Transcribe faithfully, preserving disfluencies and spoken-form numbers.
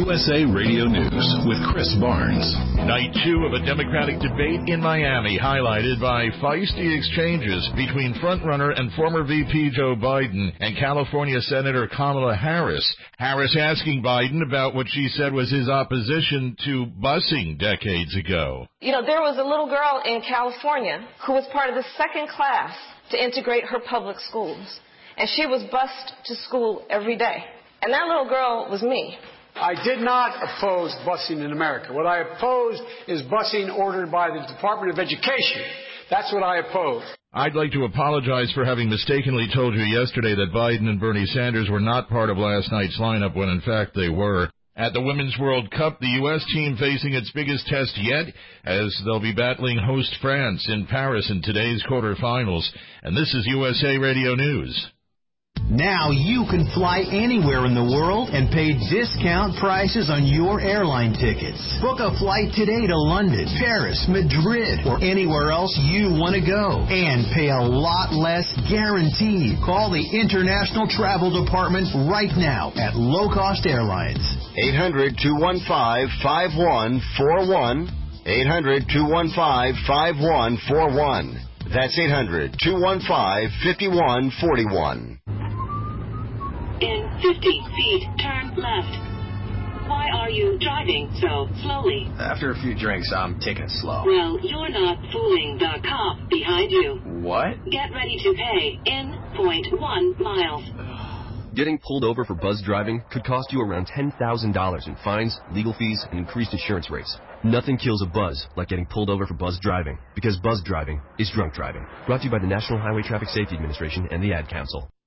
U S A Radio News with Chris Barnes. Night two of a Democratic debate in Miami, highlighted by feisty exchanges between frontrunner and former V P Joe Biden and California Senator Kamala Harris. Harris asking Biden about what she said was his opposition to busing decades ago. You know, there was a little girl in California who was part of the second class to integrate her public schools, and she was bused to school every day. And that little girl was me. I did not oppose busing in America. What I opposed is busing ordered by the Department of Education. That's what I opposed. I'd like to apologize for having mistakenly told you yesterday that Biden and Bernie Sanders were not part of last night's lineup when in fact they were. At the Women's World Cup, the U S team facing its biggest test yet, as they'll be battling host France in Paris in today's quarterfinals. And this is U S A Radio News. Now you can fly anywhere in the world and pay discount prices on your airline tickets. Book a flight today to London, Paris, Madrid, or anywhere else you want to go. And pay a lot less guaranteed. Call the International Travel Department right now at Low Cost Airlines. eight hundred, two one five, five one four one. eight hundred, two one five, five one four one. That's eight hundred, two one five, five one four one. In fifty feet, turn left. Why are you driving so slowly? After a few drinks, I'm taking it slow. Well, you're not fooling the cop behind you. What? Get ready to pay in point one miles. Getting pulled over for buzz driving could cost you around ten thousand dollars in fines, legal fees, and increased insurance rates. Nothing kills a buzz like getting pulled over for buzz driving, because buzz driving is drunk driving. Brought to you by the National Highway Traffic Safety Administration and the Ad Council.